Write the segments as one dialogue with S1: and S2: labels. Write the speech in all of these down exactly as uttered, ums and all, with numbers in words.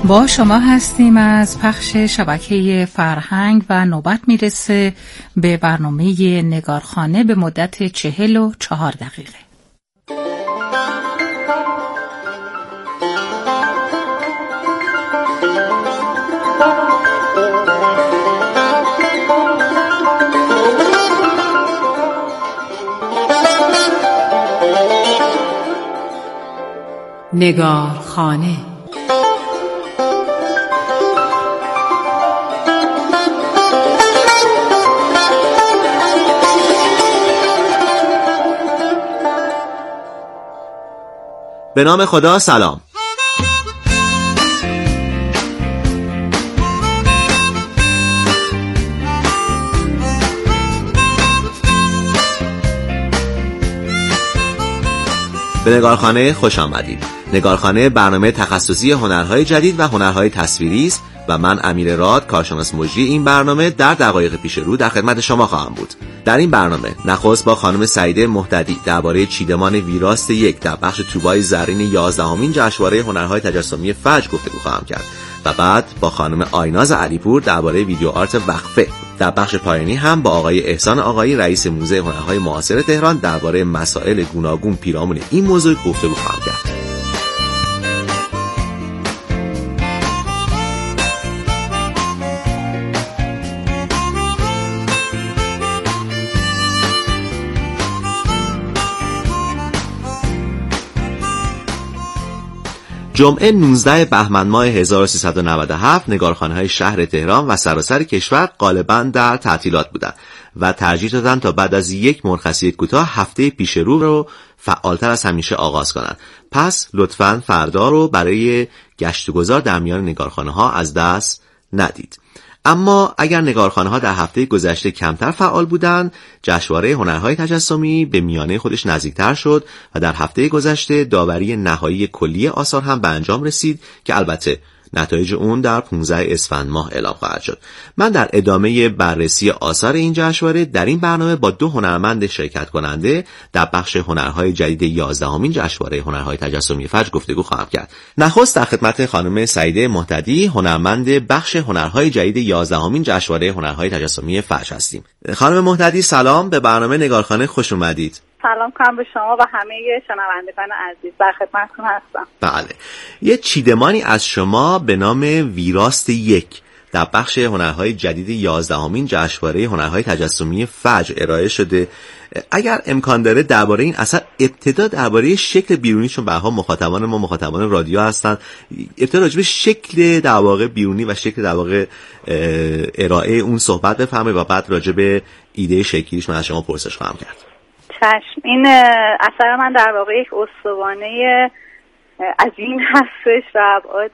S1: با شما هستیم از پخش شبکه فرهنگ و نوبت میرسه به برنامه نگارخانه به مدت چهل و چهار دقیقه. نگارخانه
S2: به نام خدا. سلام. به نگارخانه خوش آمدید. نگارخانه برنامه تخصصی هنرهای جدید و هنرهای تصویری است و من امیر راد، کارشناس مجری این برنامه، در دقایق پیش رو در خدمت شما خواهم بود. در این برنامه نخست با خانم سعیده مهتدی درباره چیدمان ویراست یک در بخش طوبای زرین یازدهمین جشنواره هنرهای تجسمی فجر گفتگو خواهم کرد و بعد با خانم آیناز علیپور درباره ویدیو آرت وقفه. در بخش پایانی هم با آقای احسان آقایی، رئیس موزه هنرهای معاصر تهران، درباره مسائل گوناگون پیرامون این موضوع گفتگو خواهم کرد. جمعه نوزده بهمن ماه هزار و سیصد و نود و هفت نگارخانه‌های شهر تهران و سراسر کشور غالباً در تعطیلات بودند و ترجیح دادن تا بعد از یک مرخصی کوتاه هفته پیش رو رو فعالتر از همیشه آغاز کنند. پس لطفاً فردا رو برای گشت و گذار در میان نگارخانه‌ها از دست ندید. اما اگر نگارخانه‌ها در هفته گذشته کمتر فعال بودند، جشنواره هنرهای تجسمی به میانه خودش نزدیکتر شد و در هفته گذشته داوری نهایی کلی آثار هم به انجام رسید که البته نتایج اون در پانزده اسفند ماه اعلام خواهد شد. من در ادامه بررسی آثار این جشنواره در این برنامه با دو هنرمند شرکت کننده در بخش هنرهای جدید یازدهمین جشنواره هنرهای تجسمی فجر گفتگو خواهم کرد. نخست در خدمت خانم سعیده مهتدی، هنرمند بخش هنرهای جدید یازدهمین جشنواره هنرهای تجسمی فجر هستیم. خانم مهتدی سلام، به برنامه نگارخانه خوش اومدید.
S3: سلام کنم به شما و همه شنوندگان عزیز، در خدمتتون هستم.
S2: بله، یه چیدمانی از شما به نام ویراست یک در بخش هنرهای جدید یازدهمین جشنواره هنرهای تجسمی فجر ارائه شده. اگر امکان داره درباره این اثر ابتدا درباره شکل بیرونی، چون به هر حال مخاطبان ما مخاطبان رادیو هستن، ابتدا راجع به شکل در واقع بیرونی و شکل در واقع ارائه اون صحبت بفرمایید و بعد راجع به ایده شکلیش من از شما پرسش خواهم کرد.
S3: چشم. این اثر من در واقع یک استوانه عظیم هستش و ابعاد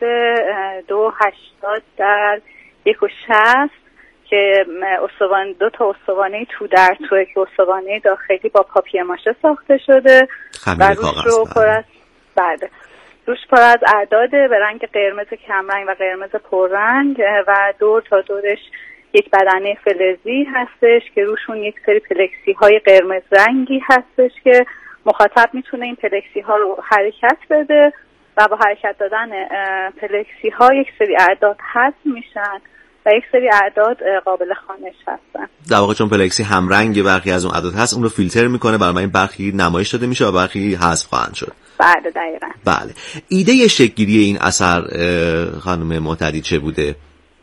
S3: دو هشتاد در یک و شصت که استوانه دو تا استوانه تو در توه که استوانه داخلی با پاپیه ماشه ساخته شده و روش رو پر از بعد روش پر از اعداده به رنگ قرمز کمرنگ و قرمز پررنگ و دور تا دورش یک بدنه فلزی هستش که روشون یک سری پلکسی های قرمز رنگی هستش که مخاطب میتونه این پلکسی ها رو حرکت بده و با حرکت دادن پلکسی ها یک سری اعداد حذف میشن و یک سری اعداد قابل خوانش هستن.
S2: در واقع چون پلکسی هم رنگ برخی از اون اعداد هست، اون رو فیلتر میکنه، برای این برخی نمایش داده میشه و برخی حذف خواهند شد.
S3: بله دقیقاً.
S2: بله. ایده شکل‌گیری این اثر خانم مهتدی چه بوده؟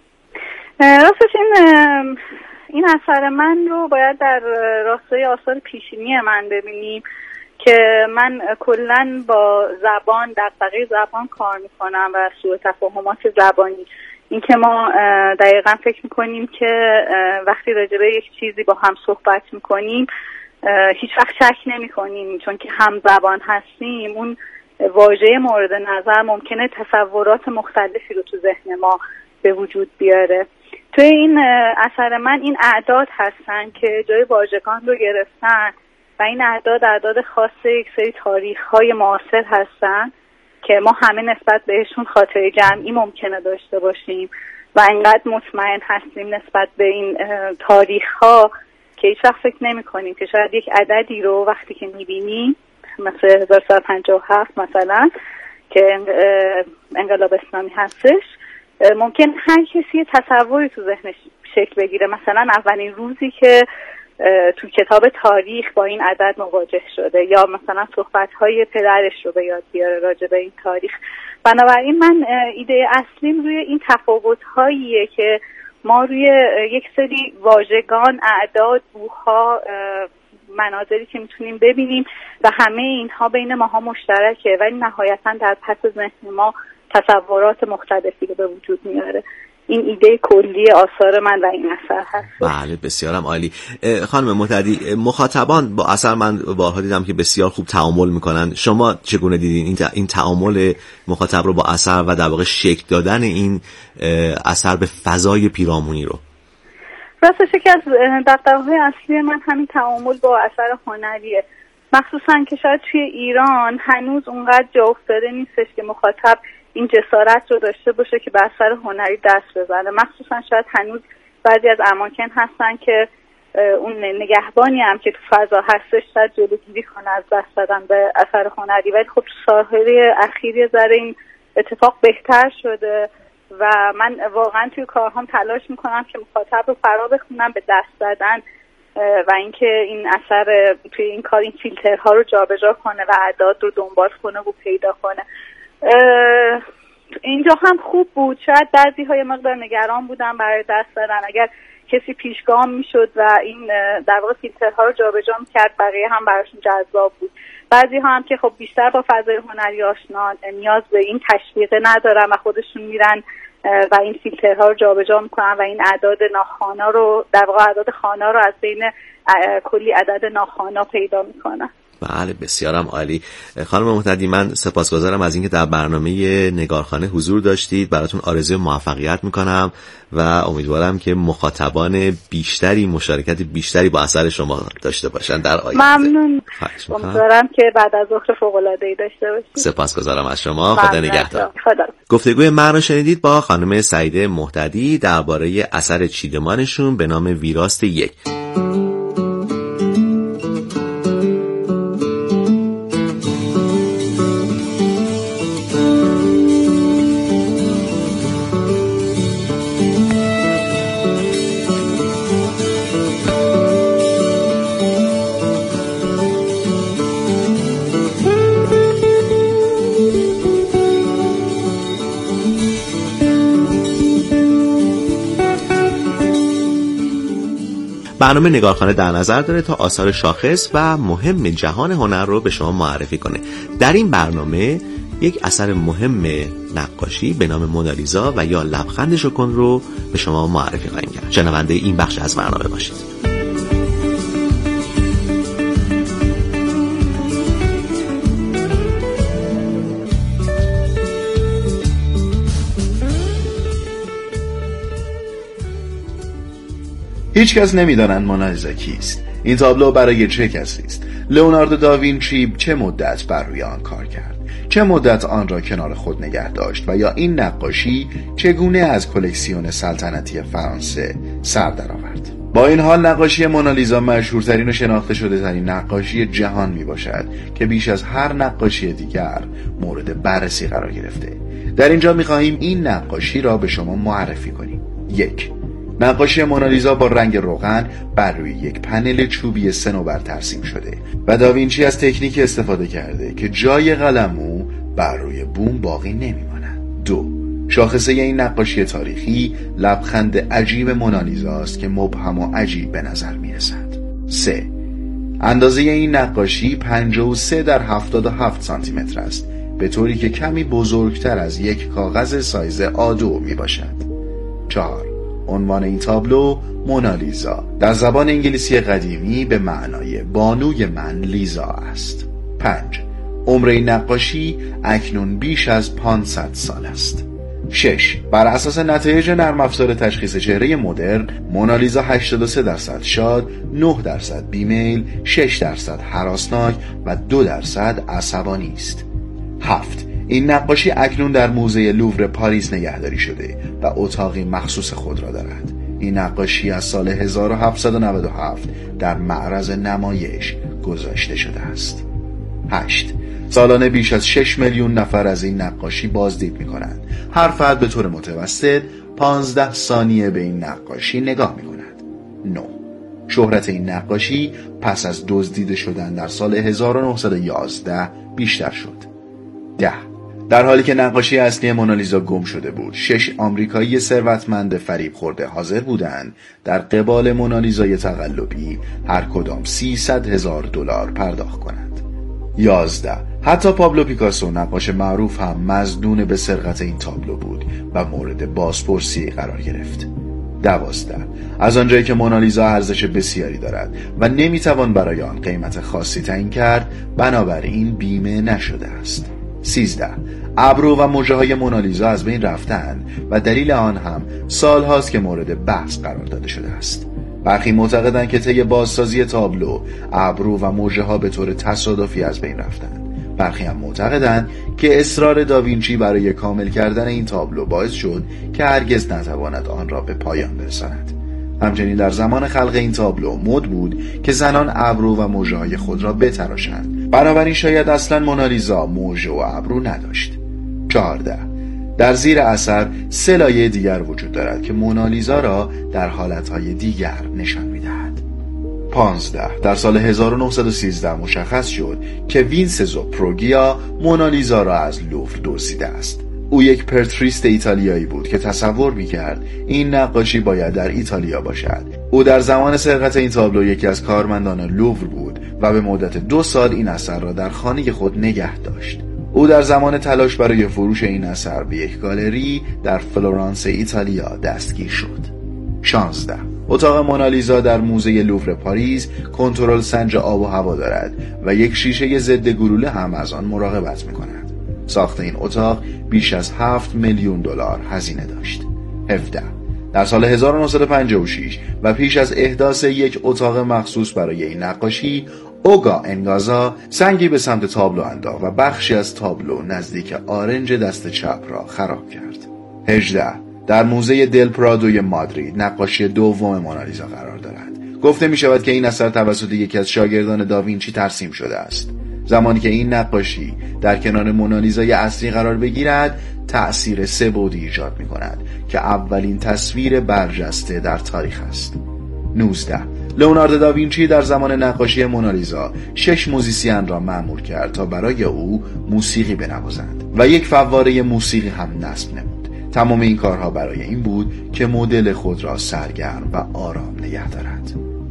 S3: راستش این این اثر من رو باید در راستای آثار پیشینی من ببینیم که من کلن با زبان، دغدغه زبان کار میکنم و سوء تفاهمات زبانی. این که ما دقیقا فکر میکنیم که وقتی راجع به یک چیزی با هم صحبت میکنیم هیچ وقت شک نمی کنیم، چون که هم زبان هستیم. اون واژه مورد نظر ممکنه تصورات مختلفی رو تو ذهن ما به وجود بیاره. توی این اثر من این اعداد هستن که جای واژگان رو گرفتن و این اعداد اعداد خاص یک سری تاریخ‌های معاصر هستن که ما همه نسبت بهشون خاطره جمعی ممکنه داشته باشیم و اینقدر مطمئن هستیم نسبت به این تاریخ‌ها که هیچ وقت فکر نمی کنیم که شاید یک عددی رو وقتی که می‌بینیم مثل هزار و سیصد و پنجاه و هفت مثلا که انقلاب اسلامی هستش ممکن هر کسی تصوری تو ذهنش شکل بگیره. مثلا اولین روزی که تو کتاب تاریخ با این عدد مواجه شده، یا مثلا صحبت‌های پدرش رو به یاد بیاره راجع به این تاریخ. بنابراین من ایده اصلیم روی این تفاوت‌هاییه که ما روی یک سری واژگان، اعداد، بوها، مناظری که میتونیم ببینیم و همه اینها بین ماها مشترکه، ولی نهایتاً در پس ذهن ما تصورات مختلفی رو به وجود میاره. این ایده کلی آثار من و این اثر هست.
S2: بله بسیارم عالی. خانم مهتدی، مخاطبان با اثر من بارها دیدم که بسیار خوب تعامل میکنن. شما چگونه دیدین این این تعامل مخاطب رو با اثر و در واقع شکل دادن این اثر به فضای پیرامونی رو؟
S3: راستش یکی از دغدغه‌های اصلی من همین تعامل با اثر هنریه، مخصوصا که شاید توی ایران هنوز اونقدر جا افتاده نیستش که مخاطب این جسارت رو داشته باشه که به اثر هنری دست بزنه. مخصوصا شاید هنوز بعضی از اماکن هستن که اون نگهبانی هم که تو فضا هستش شاید جلوگیری کنه از دست دادن به اثر هنری، ولی خب تو سالهای اخیر یه ذره این اتفاق بهتر شده و من واقعا توی کارهام تلاش میکنم که مخاطب رو فرا بخونم به دست دادن و اینکه این اثر توی این کار این فیلترها رو جابجا کنه و اعداد رو دنبال کنه و پیدا کنه. اینجا هم خوب بود، شاید بعضی های مقدار نگران بودم برای دست دادن، اگر کسی پیشگام میشد و این در واقع فیلترها رو جابجا میکرد بقیه هم براشون جذاب بود. بعضی ها هم که خب بیشتر با فضای هنری آشنا، نیاز به این تشویق ندارن و خودشون میرن و این فیلترها رو جابجا میکنن و این اعداد ناخوانا رو در واقع اعداد خوانا رو از بین کلی عدد ناخوانا پیدا میکنن.
S2: بله بسیارم عالی. خانم مهتدی، من سپاسگزارم از اینکه در برنامه نگارخانه حضور داشتید. براتون آرزوی موفقیت میکنم و امیدوارم که مخاطبان بیشتری مشارکت بیشتری با اثر شما داشته باشن در آینده.
S3: ممنون. امیدوارم که بعد از ظهر فوق‌العاده‌ای داشته باشید.
S2: سپاسگزارم از شما. خدا نگهدار.
S3: خدا.
S2: گفتگوی من رو شنیدید با خانم سعیده مهتدی درباره اثر چیدمانشون به نام ویراست یک. برنامه نگارخانه در نظر داره تا آثار شاخص و مهم جهان هنر رو به شما معرفی کنه. در این برنامه یک اثر مهم نقاشی به نام مونالیزا و یا لبخند ژوکن رو به شما معرفی خواهیم کرد. شنونده این بخش از برنامه باشید.
S4: هیچ کس نمیدانند مونالیزا کیست. این تابلو برای چه کسی است؟ لئوناردو داوینچی چه مدت بر روی آن کار کرد؟ چه مدت آن را کنار خود نگه داشت؟ و یا این نقاشی چگونه از کلکسیون سلطنتی فرانسه سر درآورد؟ با این حال نقاشی مونالیزا مشهورترین و شناخته شده ترین نقاشی جهان می باشد که بیش از هر نقاشی دیگر مورد بررسی قرار گرفته. در اینجا می خواهیم این نقاشی را به شما معرفی کنیم. یک، نقاشی مونالیزا با رنگ روغن بر روی یک پنل چوبی صنوبر ترسیم شده و داوینچی از تکنیک استفاده کرده که جای قلمو بر روی بوم باقی نمیماند. دو، شاخصه این نقاشی تاریخی لبخند عجیب مونالیزا است که مبهم و عجیب به نظر میرسد. سه، اندازه این نقاشی پنجاه و سه در هفتاد و هفت سانتی متر است، به طوری که کمی بزرگتر از یک کاغذ سایز آ دو می باشد. چهار، عنوان این تابلو مونالیزا در زبان انگلیسی قدیمی به معنای بانوی من لیزا است. پنج، عمر این نقاشی اکنون بیش از پانصد سال است. شش، بر اساس نتایج نرم افزار تشخیص چهره مدرن، مونالیزا هشتاد و سه درصد شاد، نه درصد بیمیل، شش درصد هراسناک و دو درصد عصبانی است. هفت، این نقاشی اکنون در موزه لوور پاریس نگهداری شده و اتاقی مخصوص خود را دارد. این نقاشی از سال هزار و هفتصد و نود و هفت در معرض نمایش گذاشته شده است. هشت، سالانه بیش از شش میلیون نفر از این نقاشی بازدید می کنند. هر فرد به طور متوسط پانزده ثانیه به این نقاشی نگاه می کند. نه. شهرت این نقاشی پس از دزدیده شدن در سال هزار و نهصد و یازده بیشتر شد. ده. در حالی که نقاشی اصلی مونالیزا گم شده بود، شش آمریکایی ثروتمند فریب خورده حاضر بودند در قبال مونالیزای تقلبی هر کدام سیصد هزار دلار پرداخت کنند. یازده. حتی پابلو پیکاسو، نقاش معروف، هم مظنون به سرقت این تابلو بود و مورد بازپرسی قرار گرفت. دوازده. از آنجایی که مونالیزا ارزش بسیاری دارد و نمیتوان برای آن قیمت خاصی تعیین کرد، بنابراین بیمه نشده است. سیزده. ابرو و مژه های مونالیزا از بین رفتند و دلیل آن هم سالهاست که مورد بحث قرار داده شده است. برخی معتقدند که طی بازسازی تابلو ابرو و مژه ها به طور تصادفی از بین رفتند. برخی هم معتقدند که اصرار داوینچی برای کامل کردن این تابلو باعث شد که هرگز نتواند آن را به پایان برساند. همچنین در زمان خلق این تابلو مد بود که زنان ابرو و مژه های خود را بتراشند. بنابراین شاید اصلا مونالیزا مژه و ابرو نداشت. چهارده. در زیر اثر سه لایه دیگر وجود دارد که مونالیزا را در حالتهای دیگر نشان می‌دهد. پانزده. در سال هزار و نهصد و سیزده مشخص شد که وینسنزو پروگیا مونالیزا را از لوور دزدیده است. او یک پرتریست ایتالیایی بود که تصور می‌کرد این نقاشی باید در ایتالیا باشد. او در زمان سرقت این تابلو یکی از کارمندان لوور بود و به مدت دو سال این اثر را در خانه خود نگه داشت. او در زمان تلاش برای فروش این اثر به یک گالری در فلورانس ایتالیا دستگیر شد. شانزده. اتاق مونالیزا در موزه لوور پاریس کنترل سنج آب و هوا دارد و یک شیشه ضد گلوله هم از آن مراقبت می‌کند. ساخت این اتاق بیش از هفت میلیون دلار هزینه داشت. هفده. در سال هزار و نهصد و پنجاه و شش و پیش از احداث یک اتاق مخصوص برای این نقاشی، اوگا انگازا سنگی به سمت تابلو انداخت و بخشی از تابلو نزدیک آرنج دست چپ را خراب کرد. هجده. در موزه دل پرادوی مادرید نقاشی دوم مونالیزا قرار دارد. گفته می شود که این اثر توسط یکی از شاگردان داوینچی ترسیم شده است. زمانی که این نقاشی در کنار مونالیزای اصلی قرار بگیرد، تأثیر سه بعدی ایجاد می کند که اولین تصویر برجسته در تاریخ است. نوزده. لئوناردو داوینچی در زمان نقاشی مونالیزا شش موزیسین را مأمور کرد تا برای او موسیقی بنوازند و یک فواره موسیقی هم نصب نمود. تمام این کارها برای این بود که مدل خود را سرگرم و آرام نگه دارد.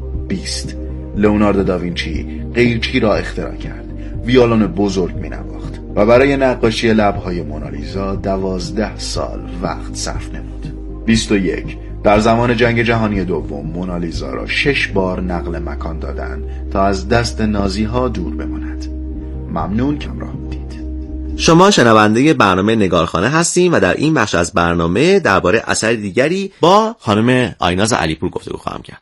S4: بیست. لئوناردو داوینچی قیچی را اختراع کرد. ویولون بزرگ می نواخت و برای نقاشی لب‌های مونالیزا دوازده سال وقت صرف نمود. بیست و یک. در زمان جنگ جهانی دوم مونالیزا را شش بار نقل مکان دادند تا از دست نازی ها دور بماند. ممنون که همراه بودید.
S2: شما شنونده برنامه نگارخانه هستیم و در این بخش از برنامه درباره اثر دیگری با خانم آیناز علیپور گفتگو خواهم کرد.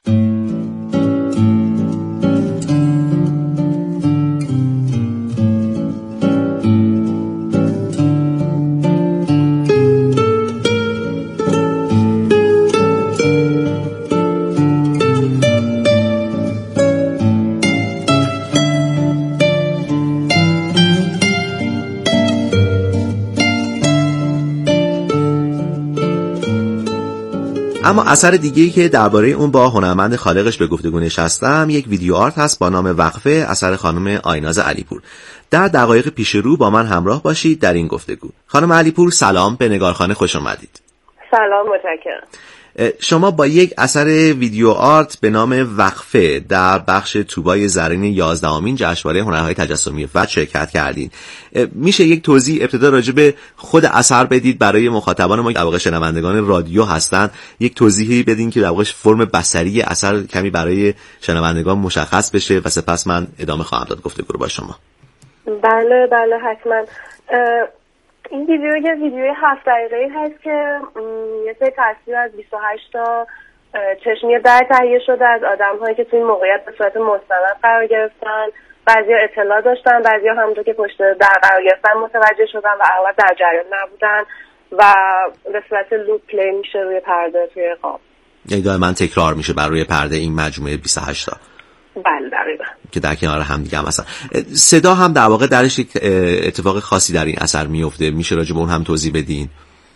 S2: اما اثر دیگه‌ای که درباره اون با هنرمند خالقش به گفتگو نشستم یک ویدیو آرت هست با نام وقفه، اثر خانم آیناز علیپور. در دقایق پیش رو با من همراه باشید در این گفتگو. خانم علیپور سلام، به نگارخانه خوش اومدید.
S5: سلام، متشکرم.
S2: شما با یک اثر ویدیو آرت به نام وقفه در بخش توبای زرین یازدهمین جشنواره هنرهای تجسمی فت شرکت کردین. میشه یک توضیح ابتدا راجع به خود اثر بدید برای مخاطبان ما که در واقع شنوندگان رادیو هستن؟ یک توضیحی بدین که در واقع فرم بصری اثر کمی برای شنوندگان مشخص بشه و سپس من ادامه خواهم داد گفتگو رو با شما.
S5: بله بله حتما. این ویدیو یه ویدیوی هفت دقیقه‌ای هست که یه سری تصویر از بیست و هشت تا چشمی در تهیه شده از آدم‌هایی که توی این موقعیت به صورت مستند قرار گرفتن. بعضیا اطلاع داشتن، بعضیا همونطور که پشت در قرار گرفتن متوجه شدن و اغلب در جریان نبودن و به صورت لوپ پلی میشه روی پرده توی قاب.
S2: یعنی دائما تکرار میشه بر روی پرده این مجموعه بیست و هشت تا.
S5: بله دقیقاً. که
S2: در کنار هم دیگه هم هستن. صدا هم در واقع درش یک اتفاق خاصی در این اثر میفته. میشه راجع به اون هم توضیح بدین؟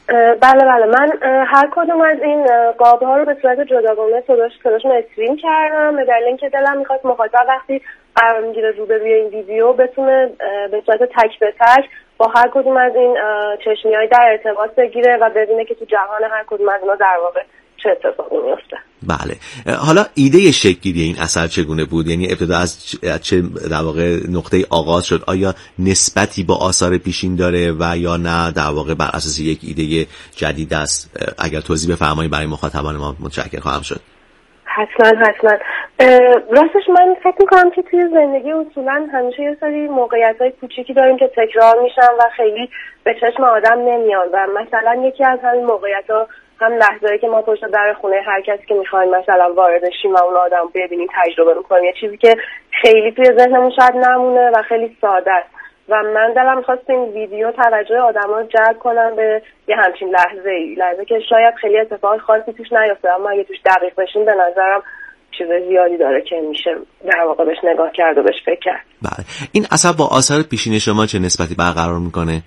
S5: بله بله من هر کدوم از این قاب ها رو به صورت جداگانه صداشون استریم کردم به دلیل اینکه دلم میخواست مخاطب وقتی قرار میگیره رو به روی این ویدیو بتونه به صورت تک به تک با هر کدوم از این چشمی‌های در ارتباط بگیره و ببینه که تو جهان هر کدوم از اینا در واقع چه اتفاقی میفته.
S2: بله، حالا ایده شکل‌گیری این اثر چگونه بود؟ یعنی ابتدا از چه در واقع نقطه آغاز شد؟ آیا نسبتی با آثار پیشین داره و یا نه در واقع بر اساس یک ایده جدید است؟ اگر توضیح بفرمایید برای مخاطبان ما متشکر خواهم شد.
S5: حتما حتما راستش من فکر میکنم که توی زندگی اصولا همیشه یه سری موقعیت‌های کوچیکی داریم که تکرار میشن و خیلی به چشم آدم نمیان و مثلا یکی از همین موقعیت‌ها هم لحظه‌ای که ما پشت در خونه هر کسی که می‌خوایم مثلا وارد شیم و اون آدم ببینیم تجربه می‌کنیم، یه چیزی که خیلی توی ذهنمون شاید نمونه و خیلی ساده است و من دلم می‌خواست این ویدیو توجه آدم‌ها رو جلب کنم به یه همچین لحظه‌ای، لحظه که شاید خیلی اتفاق خاصی توش نیفته اما اگه توش دقیق بشیم به نظرم چیز زیادی داره که میشه در واقع بهش نگاه کرد و بهش فکر کرد.
S2: بله، این اصلا با آثار پیشین شما چه نسبتی برقرار می‌کنه؟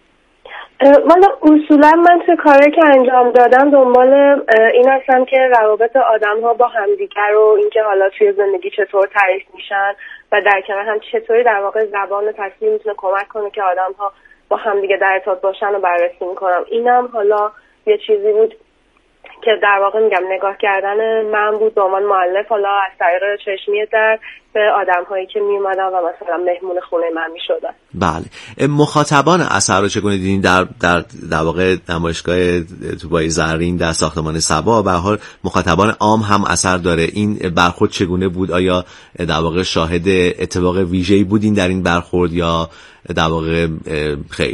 S5: والا اصولا من توی کاری که انجام دادم دنبال این هستم که روابط آدم ها با همدیگر و اینکه حالا توی زندگی چطور تعریف میشن و در کنار هم چطوری در واقع زبان و تصویر میتونه کمک کنه که آدم ها با همدیگه در ارتباط باشن و بررسی میکنم. اینم حالا یه چیزی بود که در واقع میگم نگاه کردن من بود به عنوان مؤلف، حالا از طریق چشمی در به آدم هایی که می اومدن و مثلا مهمون خونه من می شدن.
S2: بله، مخاطبان اثر رو چگونه دیدین؟ در در در واقع نمایشگاه طوبای زرین در ساختمان صبا به هر حال مخاطبان عام هم اثر داره. این برخورد چگونه بود؟ آیا در واقع شاهد اتفاق ویژه‌ای بودین در این برخورد یا در واقع خیر؟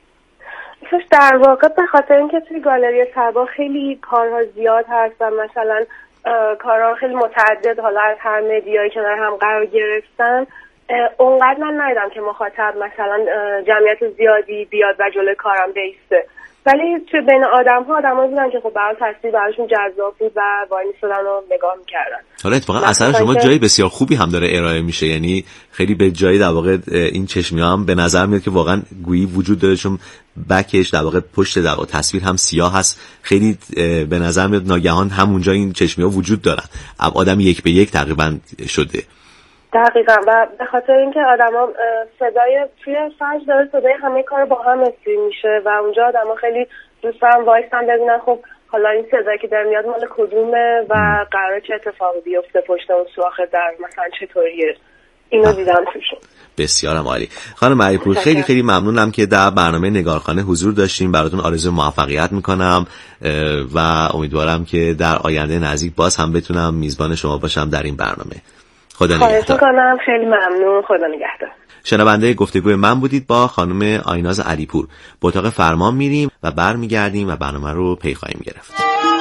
S5: در واقع به خاطر اینکه توی گالری صبا خیلی کارها زیاد هست و مثلا کارها خیلی متعدد حالا از هر مدیایی که در هم قرار گرفتن، اونقدر من ندیدم که مخاطب مثلا جمعیت زیادی بیاد و جلوی کارم بیسته، ولی توی بین آدم ها آدم ها بودن که خب برای تصویر براشون جذاب بود و وای می‌ایستادن و نگاه می‌کردن.
S2: حالا اتفاقا اثر شما جای بسیار خوبی هم داره ارائه میشه، یعنی خیلی به جای در واقع این چشمی هم به نظر میاد که واقعا گویی وجود داره، چون بکش در واقع پشت در واقع تصویر هم سیاه هست. خیلی به نظر میاد ناگهان همونجا این چشمی ها وجود دارن، آدم یک به یک تقریبا شده.
S5: دقیقاً، و به خاطر اینکه آدما صدای توی فجر داره صدای همه کار با هم استریم میشه و اونجا آدما خیلی دوست دارن وایسن ببینن خب حالا این صدایی که داره میاد مال کدومه و قراره چه اتفاقی بیفته پشت اون سوراخ در، مثلا چطوریه. اینو دیدم توشون.
S2: بسیارم عالی. خانم علیپور، خیلی خیلی ممنونم که در برنامه نگارخانه حضور داشتیم. براتون آرزوی موفقیت میکنم و امیدوارم که در آینده نزدیک باز هم بتونم میزبان شما باشم در این برنامه. خدا نگهدار.
S5: خواهش خیلی ممنون. خدا نگهدار.
S2: شنونده گفتگوی من بودید با خانم آیناز علیپور. به اتاق فرمان میریم و برمیگردیم و برنامه رو پی خواهیم گرفت.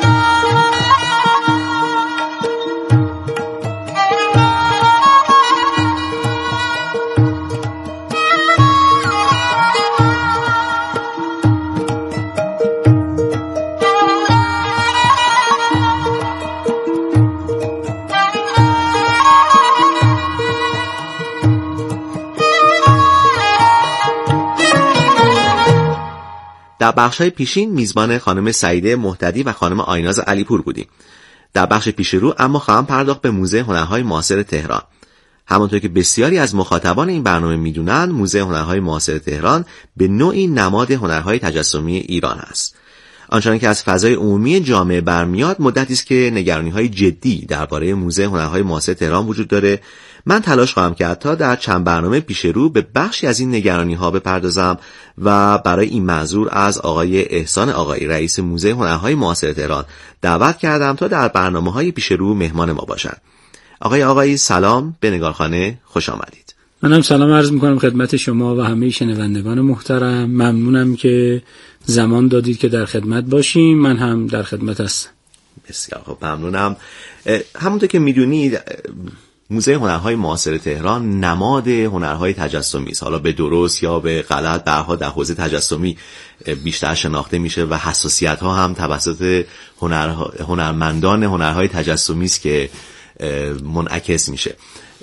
S2: در بخش‌های پیشین میزبان خانم سعیده مهتدی و خانم آیناز علیپور بودیم. در بخش پیش رو اما خواهم پرداخت به موزه هنرهای معاصر تهران. همانطور که بسیاری از مخاطبان این برنامه میدونن، موزه هنرهای معاصر تهران به نوعی نماد هنرهای تجسمی ایران است. آنچنان که از فضای عمومی جامعه برمیاد، مدتی است که نگرانی‌های جدی درباره موزه هنرهای معاصر تهران وجود داره. من تلاش خواهم کرد تا در چند برنامه پیش رو به بخشی از این نگرانی‌ها بپردازم و برای این منظور از آقای احسان آقایی، رئیس موزه هنرهای معاصر تهران، دعوت کردم تا در برنامه‌های پیش رو مهمان ما باشند. آقای آقایی سلام، به نگارخانه خوش آمدید.
S6: منم سلام عرض می‌کنم خدمت شما و همه شنوندگان محترم. ممنونم که زمان دادید که در خدمت باشیم. من هم در خدمت هستم.
S2: بسیار خوب، ممنونم. همونطور که میدونید موزه هنرهای معاصر تهران نماد هنرهای تجسمی است. حالا به درست یا به غلط، برها در حوزه تجسمی بیشتر شناخته میشه و حساسیت ها هم توسط هنر هنرمندان هنرهای تجسمی است که منعکس میشه.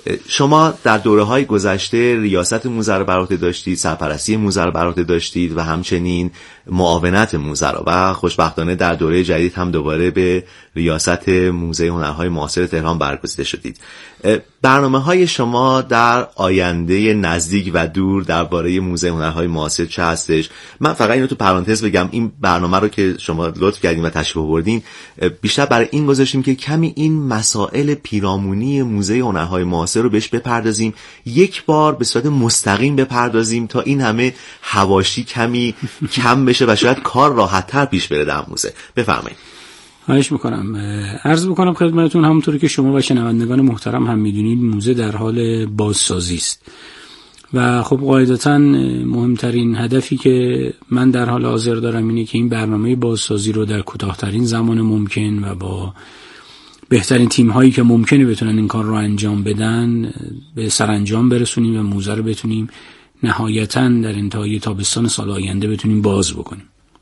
S2: شما در دوره‌های گذشته ریاست موزه رو بر عهده داشتید، سرپرستی موزه رو بر عهده داشتید و همچنین معاونت موزه رو و خوشبختانه در دوره جدید هم دوباره به ریاست موزه هنرهای معاصر تهران برگزیده شدید. برنامه‌های شما در آینده نزدیک و دور درباره موزه هنرهای معاصر چه هستش؟ من فقط اینو تو پرانتز بگم، این برنامه رو که شما لطف کردین و تشریف آوردین بیشتر برای این گذاشتیم که کمی این مسائل پیرامونی موزه هنرهای معاصر رو بهش بپردازیم، یک بار به صورت مستقیم بپردازیم تا این همه حواشی کمی کم بشه و شاید کار راحت‌تر پیش بره در موزه. بفرمایید.
S6: خواهش میکنم. عرض میکنم خدمتتون همونطوری که شما و شنوندگان محترم هم میدونید موزه در حال بازسازی است و خب قاعدتاً مهمترین هدفی که من در حال حاضر دارم اینه که این برنامه بازسازی رو در کوتاه‌ترین زمان ممکن و با بهترین تیم هایی که ممکنه بتونن این کار رو انجام بدن به سرانجام برسونیم و موزه رو بتونیم نهایتاً در انتهای تابستان سال آینده بتونیم باز بکنیم.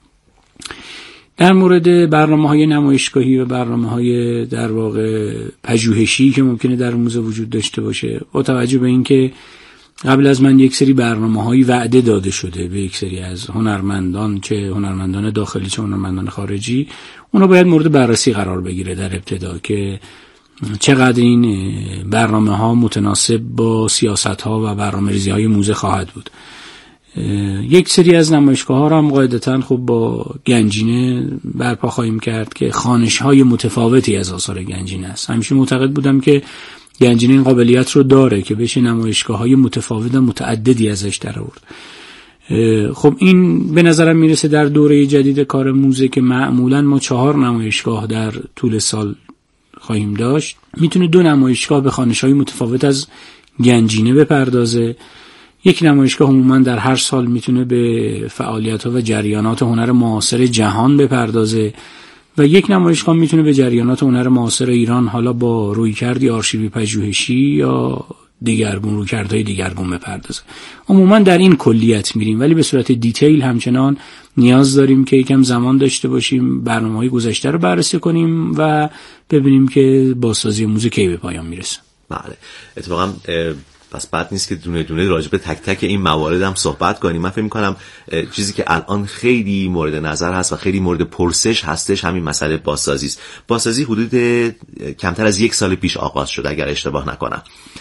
S6: در مورد برنامه‌های نمایشگاهی و برنامه‌های در واقع پژوهشی که ممکنه در موزه وجود داشته باشه، با توجه به اینکه قبل از من یک سری برنامه‌هایی وعده داده شده به یک سری از هنرمندان، چه هنرمندان داخلی چه هنرمندان خارجی، اونا باید مورد بررسی قرار بگیره در ابتدا که چقدر این برنامه‌ها متناسب با سیاست‌ها و برنامه‌ریزی‌های موزه خواهد بود. یک سری از نمایشگاه‌ها را هم قاعدتاً خب با گنجینه برپا خواهیم کرد که خوانش‌های متفاوتی از آثار گنجینه است. همیشه معتقد بودم که گنجینه این قابلیت رو داره که بشه نمایشگاه‌های متفاوت و متعددی ازش در آورد. خب این به نظرم میرسه در دوره جدید کار موزه که معمولاً ما چهار نمایشگاه در طول سال خواهیم داشت، میتونه دو نمایشگاه به خوانش‌های متفاوت از گنجینه بپردازه. یک نمایشگاه عموما در هر سال میتونه به فعالیت‌ها و جریانات هنر معاصر جهان بپردازه و یک نمایشگاه میتونه به جریانات هنر معاصر ایران حالا با رویکردی آرشیوی پژوهشی یا دیگرگون رویکردهای دیگرگون بپردازه. عموما در این کلیت میریم، ولی به صورت دیتیل همچنان نیاز داریم که یکم زمان داشته باشیم، برنامه‌های گذشته رو بررسی کنیم و ببینیم که بازسازی موزه کی به پایان میرسه.
S2: بله، اتفاقا پس بد نیست که دونه دونه راجع به تک تک این موارد هم صحبت کنیم. من فکر می‌کنم چیزی که الان خیلی مورد نظر هست و خیلی مورد پرسش هستش همین مسئله بازسازی است. بازسازی حدود کمتر از یک سال پیش آغاز شد اگر اشتباه نکنم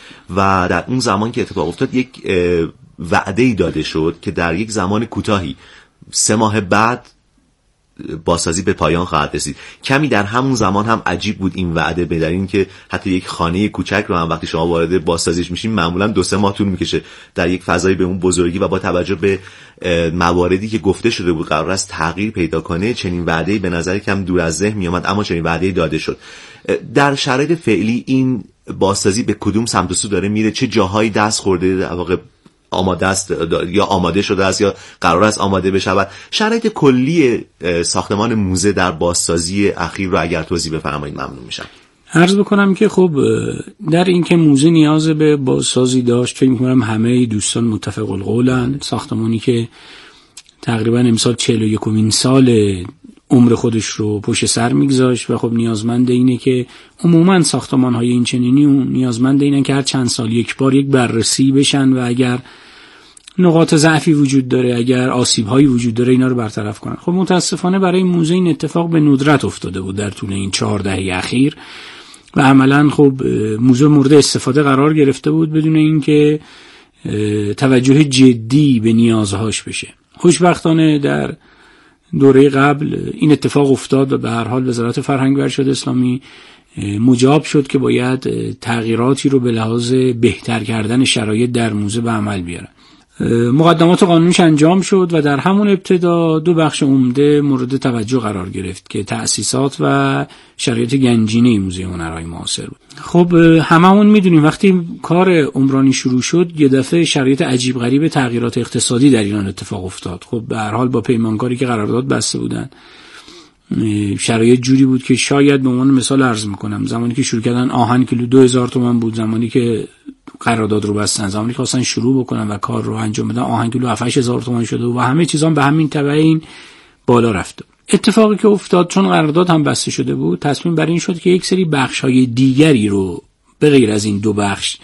S2: و در اون زمان که اتفاق افتاد یک وعده‌ای داده شد که در یک زمان کوتاهی سه ماه بعد بازسازی به پایان خواهد رسید. کمی در همون زمان هم عجیب بود این وعده، به دلیل اینکه حتی یک خانه کوچک رو هم وقتی شما وارد بازسازیش میشین معمولا دو سه ماه طول میکشه در یک فضایی به اون بزرگی و با توجه به مواردی که گفته شده بود قرار است تغییر پیدا کنه، چنین وعده‌ای به نظر کم دور از ذهن میومد، اما چنین وعده‌ای داده شد. در شرایط فعلی این بازسازی به کدوم سمت و سو داره میره؟ چه جاهایی دست خورده، در واقع آماده است یا آماده شده است یا قرار است آماده بشود؟ شرایط کلی ساختمان موزه در بازسازی اخیر رو اگر توضیح بفرمایید ممنون میشم.
S6: عرض بکنم که خب در این که موزه نیاز به بازسازی داشت فکر می‌کنم همه دوستان متفق القولن. ساختمانی که تقریبا امسال چهل و یکمین سال عمر خودش رو پشت سر میگذاشت و خب نیازمند اینه که عموما ساختمان‌های این چنینی نیازمند اینن که هر چند سال یک بار یک بررسی بشن و اگر نقاط ضعفی وجود داره، اگر آسیب‌هایی وجود داره، اینا رو برطرف کنن. خب متاسفانه برای موزه این اتفاق به ندرت افتاده بود در طول این چهار دهه اخیر و عملاً خب موزه مورد استفاده قرار گرفته بود بدون اینکه توجه جدی به نیازهاش بشه. خوشبختانه در دوره قبل این اتفاق افتاد و به هر حال وزارت فرهنگ و ارشاد اسلامی مجاب شد که باید تغییراتی رو به لحاظ بهتر کردن شرایط در موزه به عمل بیارن. مقدمات قانونیش انجام شد و در همون ابتدا دو بخش عمده مورد توجه قرار گرفت که تأسیسات و شرایط گنجینه موزه هنرهای معاصر بود. خب هممون میدونیم وقتی کار عمرانی شروع شد یه دفعه شرایط عجیب غریب تغییرات اقتصادی در ایران اتفاق افتاد. خب به هر حال با پیمانکاری که قرارداد بسته بودن شرایط جوری بود که شاید به عنوان مثال عرض میکنم زمانی که شروع کردن آهن کیلو دو هزار تومان بود، زمانی که قرارداد رو بستن، زمانی که خواستن شروع بکنن و کار رو انجام بدن آهن کیلو هفت هزار تومان شده و همه چیزام به همین تبع این بالا رفته. اتفاقی که افتاد چون قرارداد هم بسته شده بود تصمیم بر این شد که یک سری بخش‌های دیگری رو به غیر از این دو بخش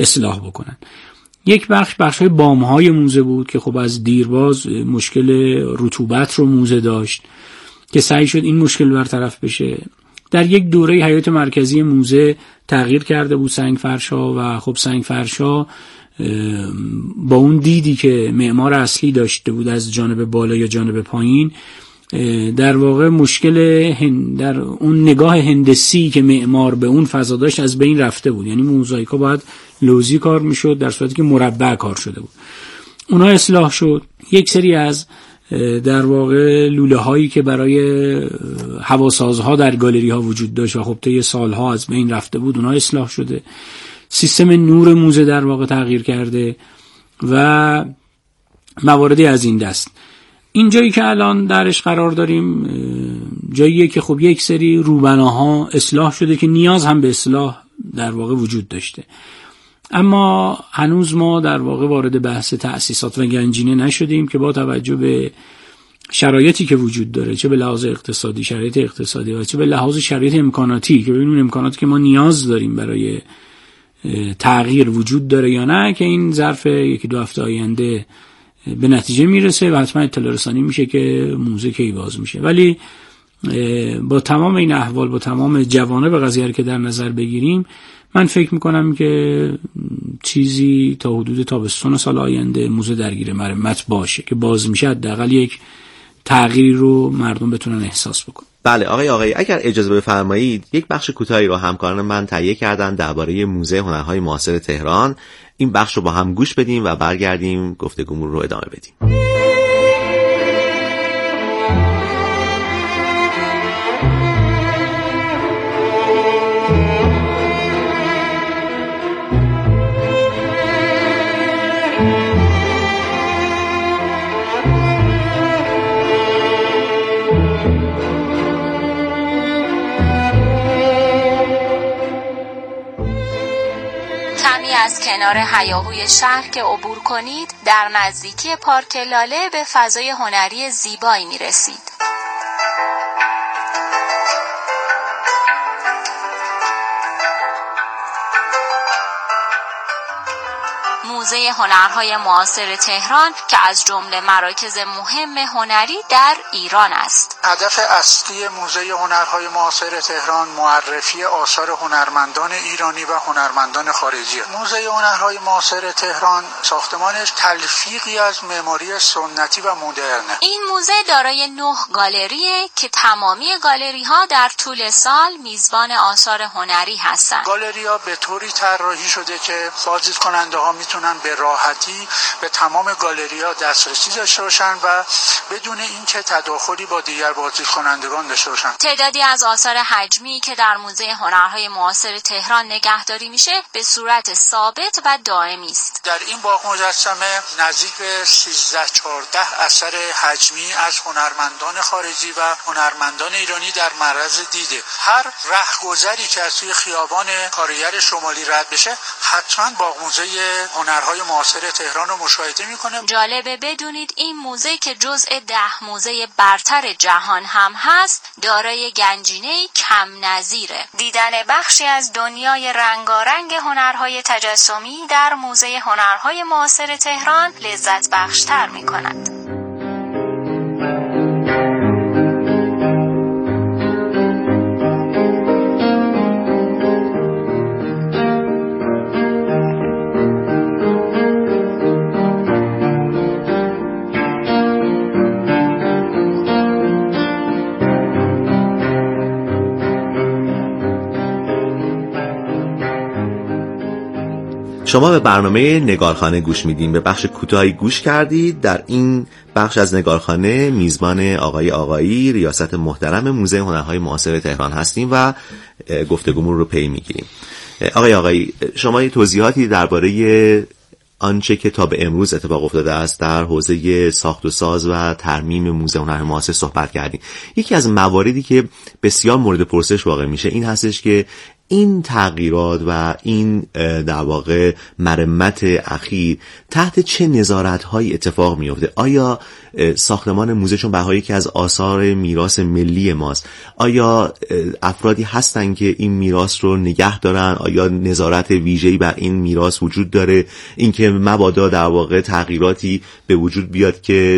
S6: اصلاح بکنن. یک بخش بخش‌های بام‌های موزه بود که خب از دیرباز مشکل رطوبت رو موزه داشت که سعی شد این مشکل برطرف بشه. در یک دوره حیاط مرکزی موزه تغییر کرده بود سنگ فرش‌ها و خب سنگ فرش‌ها با اون دیدی که معمار اصلی داشته بود از جانب بالا یا جانب پایین، در واقع مشکل در اون نگاه هندسی که معمار به اون فضا داشت از بین رفته بود. یعنی موزاییکا باید لوزی کار میشد در صورتی که مربع کار شده بود. اونها اصلاح شد. یک سری از در واقع لوله هایی که برای هواسازها در گالری ها وجود داشت و خب طی سالها از بین رفته بود اونها اصلاح شده. سیستم نور موزه در واقع تغییر کرده و مواردی از این دست. این جایی که الان درش قرار داریم جاییه که خب یک سری روبناها اصلاح شده که نیاز هم به اصلاح در واقع وجود داشته، اما هنوز ما در واقع وارد بحث تأسیسات و گنجینه نشدیم که با توجه به شرایطی که وجود داره، چه به لحاظ اقتصادی، شرایط اقتصادی و چه به لحاظ شرایط امکاناتی، که ببینیم امکاناتی که ما نیاز داریم برای تغییر وجود داره یا نه، که این ظرف یکی دو هفته آینده به نتیجه میرسه و حتما اطلاع رسانی میشه که موزه کی باز میشه. ولی با تمام این احوال، با تمام جوانب قضیه که در نظر بگیریم، من فکر میکنم که چیزی تا حدود تابستون سال آینده موزه درگیر مرمت باشه که باز میشه، حداقل یک تغییری رو مردم بتونن احساس بکنن.
S2: بله آقای آقایی، اگر اجازه بفرمایید یک بخش کوتاهی رو همکاران من تهیه کردن درباره موزه هنرهای معاصر تهران. این بخش رو با هم گوش بدیم و برگردیم گفتگومون رو ادامه بدیم.
S7: از کنار هیاهوی شهر که عبور کنید، در نزدیکی پارک لاله به فضای هنری زیبایی می‌رسید. موزه هنرهای معاصر تهران که از جمله مراکز مهم هنری در ایران است.
S8: هدف اصلی موزه هنرهای معاصر تهران معرفی آثار هنرمندان ایرانی و هنرمندان خارجی. موزه هنرهای معاصر تهران ساختمانش تلفیقی از معماری سنتی و مدرنه. این موزه دارای نه گالریه که تمامی گالری ها در طول سال میزبان آثار هنری هستند. گالری ها به طوری طراحی شده که بازدید کننده ها میتونن به راحتی به تمام گالری ها دسترسی داشته باشن و بدون اینکه تداخلی با دیگر بازدید کنندگان داشته باشن. تعدادی از آثار حجمی که در موزه هنرهای معاصر تهران نگهداری میشه به صورت ثابت و دائمی است. در این باغ مجسمه نزدیک به سیزده چهارده اثر حجمی از هنرمندان خارجی و هنرمندان ایرانی در معرض دیده. هر رهگذری که از توی خیابان کارگر شمالی رد بشه حتما باغ موزه هنرهای معاصر تهران رو مشاهده میکنه. جالبه بدونید این موزه که جزء ده موزه برتر جهان هم هست، دارای گنجینه‌ای کم نظیره. دیدن بخشی از دنیای رنگارنگ هنرهای تجسمی در موزه هنرهای معاصر تهران لذت بخشتر میکند.
S2: شما به برنامه نگارخانه گوش میدین. به بخش کوتاهی گوش کردید. در این بخش از نگارخانه میزبان آقای آقایی، ریاست محترم موزه هنرهای معاصر تهران هستیم و گفتگومون رو پی میگیریم. آقای آقایی، شما یه توضیحاتی درباره آنچه که تا به امروز اتفاق افتاده است در حوزه ساخت و ساز و ترمیم موزه هنر معاصر صحبت کردیم. یکی از مواردی که بسیار مورد پرسش واقع میشه این هستش که این تغییرات و این در واقع مرمت اخیر تحت چه نظارت‌هایی اتفاق میفته؟ آیا ساختمان موزه چون بهایی که از آثار میراث ملی ماست، آیا افرادی هستن که این میراث رو نگه دارن؟ آیا نظارت ویژه‌ای بر این میراث وجود داره؟ اینکه مبادا در واقع تغییراتی به وجود بیاد که